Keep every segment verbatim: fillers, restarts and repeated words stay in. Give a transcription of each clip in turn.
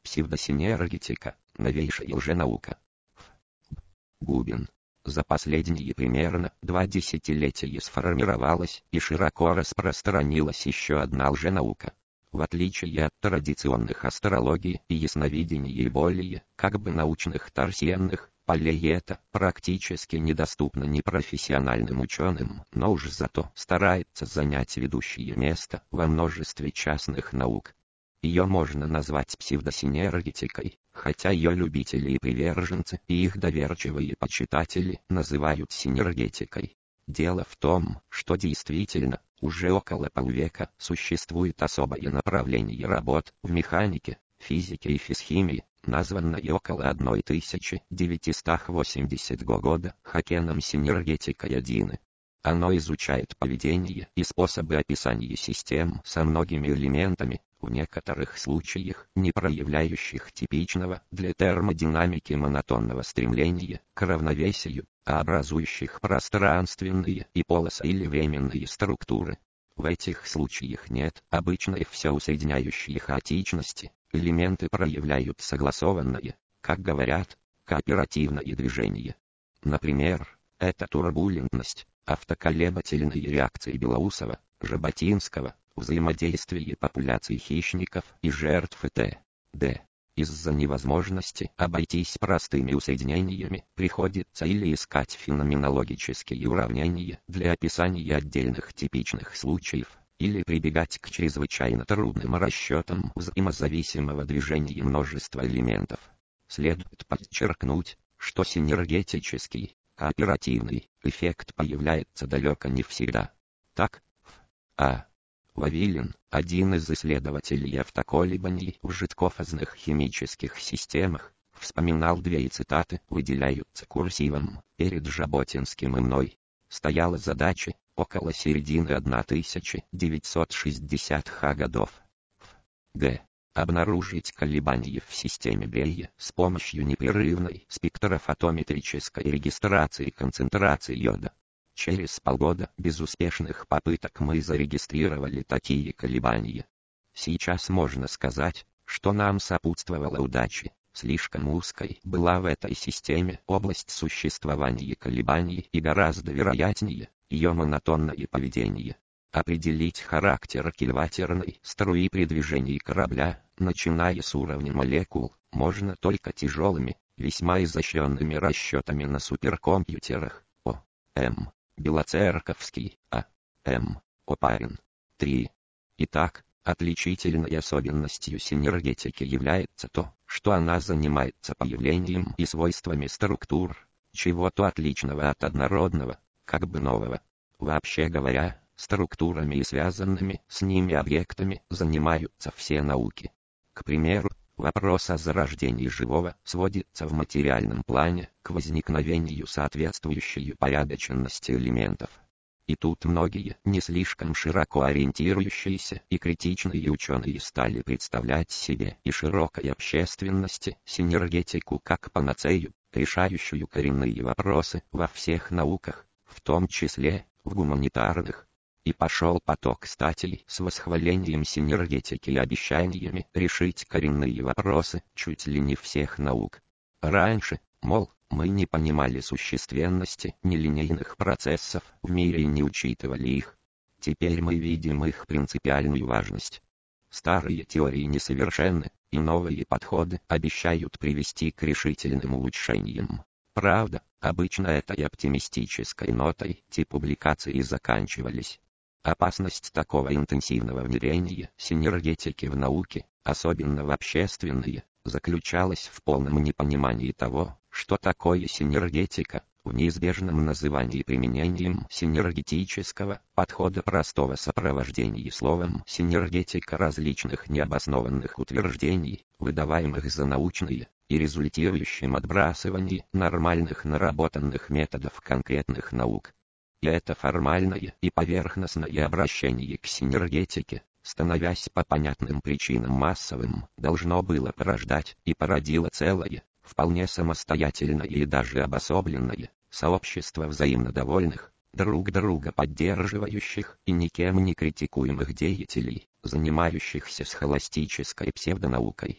Псевдосинергетика – новейшая лженаука. Ф. Губин. За последние примерно два десятилетия сформировалась и широко распространилась еще одна лженаука. В отличие от традиционных астрологии и ясновидения и более, как бы научных торсиенных полей, это практически недоступно непрофессиональным ученым, но уж зато старается занять ведущее место во множестве частных наук. Ее можно назвать псевдосинергетикой, хотя ее любители и приверженцы и их доверчивые почитатели называют синергетикой. Дело в том, что действительно, уже около полвека существует особое направление работ в механике, физике и физхимии, названное около тысяча девятьсот восемьдесятого года Хокеном синергетикой один. Оно изучает поведение и способы описания систем со многими элементами, в некоторых случаях не проявляющих типичного для термодинамики монотонного стремления к равновесию, а образующих пространственные и полосы или временные структуры. В этих случаях нет обычной всеусоединяющей хаотичности, элементы проявляют согласованное, как говорят, кооперативное движение. Например, это турбулентность, автоколебательные реакции Белоусова, Жаботинского, взаимодействие популяций хищников и жертв и т.д. Из-за невозможности обойтись простыми усоединениями приходится или искать феноменологические уравнения для описания отдельных типичных случаев, или прибегать к чрезвычайно трудным расчетам взаимозависимого движения множества элементов. Следует подчеркнуть, что синергетический, кооперативный эффект появляется далеко не всегда. Так, в А. Вавилин, один из исследователей автоколебаний в жидкофазных химических системах, вспоминал две цитаты, выделяются курсивом, перед Жаботинским и мной. Стояла задача, около середины тысяча девятьсот шестидесятых годов. В. Г. Обнаружить колебания в системе Брейя с помощью непрерывной спектрофотометрической регистрации концентрации йода. Через полгода безуспешных попыток мы зарегистрировали такие колебания. Сейчас можно сказать, что нам сопутствовала удача. Слишком узкой была в этой системе область существования колебаний и гораздо вероятнее ее монотонное поведение. Определить характер кильватерной струи при движении корабля, начиная с уровня молекул, можно только тяжелыми, весьма изощренными расчетами на суперкомпьютерах. О. М. Белоцерковский, А. М. Опарин. три. Итак, отличительной особенностью синергетики является то, что она занимается появлением и свойствами структур, чего-то отличного от однородного, как бы нового. Вообще говоря, структурами и связанными с ними объектами занимаются все науки. К примеру, вопрос о зарождении живого сводится в материальном плане к возникновению соответствующей упорядоченности элементов. И тут многие, не слишком широко ориентирующиеся и критичные ученые стали представлять себе и широкой общественности синергетику как панацею, решающую коренные вопросы во всех науках, в том числе в гуманитарных. И пошел поток статей с восхвалением синергетики и обещаниями решить коренные вопросы чуть ли не всех наук. Раньше, мол, мы не понимали существенности нелинейных процессов в мире и не учитывали их. Теперь мы видим их принципиальную важность. Старые теории несовершенны, и новые подходы обещают привести к решительным улучшениям. Правда, обычно этой оптимистической нотой те публикации заканчивались. Опасность такого интенсивного внедрения синергетики в науке, особенно в общественные, заключалась в полном непонимании того, что такое синергетика, в неизбежном назывании применением синергетического подхода простого сопровождения словом синергетика различных необоснованных утверждений, выдаваемых за научные, и результирующим отбрасывании нормальных наработанных методов конкретных наук. И это формальное и поверхностное обращение к синергетике, становясь по понятным причинам массовым, должно было порождать и породило целое, вполне самостоятельное и даже обособленное, сообщество взаимно довольных, друг друга поддерживающих и никем не критикуемых деятелей, занимающихся схоластической псевдонаукой.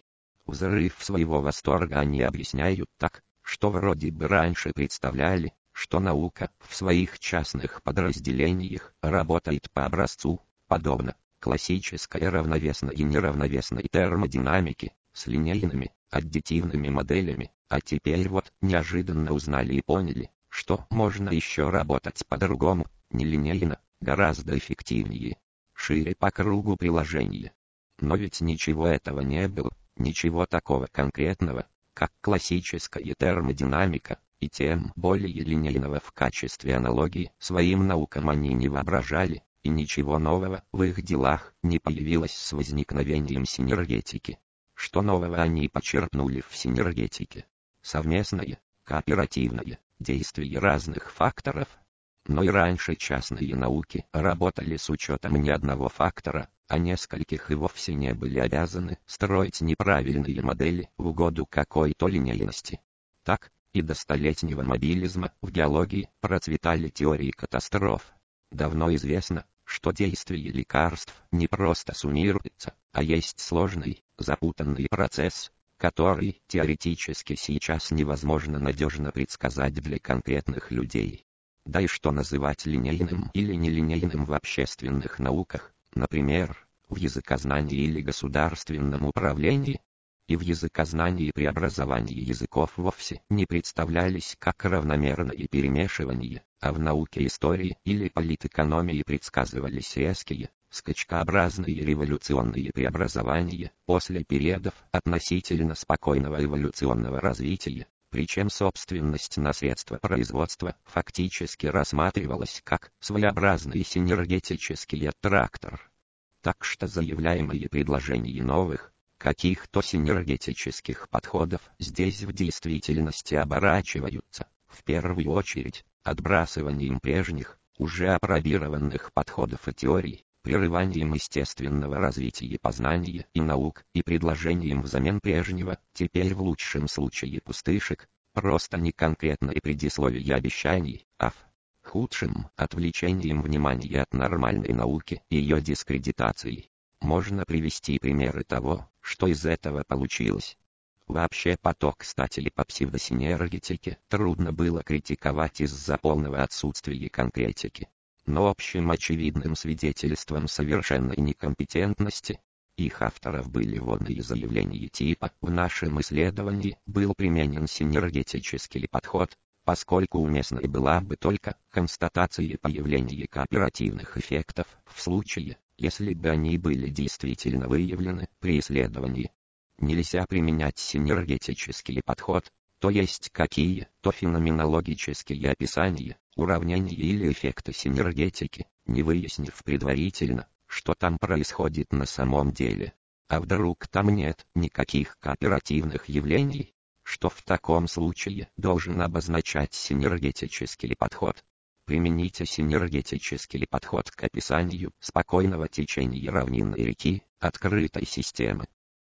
Взрыв своего восторга они объясняют так, что вроде бы раньше представляли, что наука в своих частных подразделениях работает по образцу, подобно классической равновесной и неравновесной термодинамике, с линейными, аддитивными моделями, а теперь вот неожиданно узнали и поняли, что можно еще работать по-другому, нелинейно, гораздо эффективнее, шире по кругу приложения. Но ведь ничего этого не было, ничего такого конкретного, как классическая термодинамика, и тем более линейного в качестве аналогии своим наукам они не воображали, и ничего нового в их делах не появилось с возникновением синергетики. Что нового они почерпнули в синергетике? Совместное, кооперативное действие разных факторов. Но и раньше частные науки работали с учетом не одного фактора, а нескольких и вовсе не были обязаны строить неправильные модели в угоду какой-то линейности. Так, и до столетнего мобилизма в геологии процветали теории катастроф. Давно известно, что действие лекарств не просто суммируется, а есть сложный, запутанный процесс, который теоретически сейчас невозможно надежно предсказать для конкретных людей. Да и что называть линейным или нелинейным в общественных науках, например, в языкознании или государственном управлении? И в языкознании преобразование языков вовсе не представлялись как равномерное перемешивание, а в науке истории или политэкономии предсказывались резкие, скачкообразные революционные преобразования после периодов относительно спокойного эволюционного развития, причем собственность на средства производства фактически рассматривалась как своеобразный синергетический трактор. Так что заявляемые предложения новых, каких-то синергетических подходов здесь в действительности оборачиваются, в первую очередь, отбрасыванием прежних, уже апробированных подходов и теорий, прерыванием естественного развития познания и наук и предложением взамен прежнего, теперь в лучшем случае пустышек, просто не конкретное предисловие обещаний, а в худшем отвлечением внимания от нормальной науки и ее дискредитацией. Можно привести примеры того, что из этого получилось. Вообще поток статей по псевдосинергетике трудно было критиковать из-за полного отсутствия конкретики. Но общим очевидным свидетельством совершенной некомпетентности их авторов были вводные заявления типа «в нашем исследовании был применен синергетический подход», поскольку уместной была бы только констатация появления кооперативных эффектов в случае, если бы они были действительно выявлены при исследовании. Нельзя применять синергетический подход, то есть какие-то феноменологические описания, уравнения или эффекты синергетики, не выяснив предварительно, что там происходит на самом деле. А вдруг там нет никаких кооперативных явлений? Что в таком случае должен обозначать синергетический подход? Примените синергетический подход к описанию спокойного течения равнинной реки, открытой системы,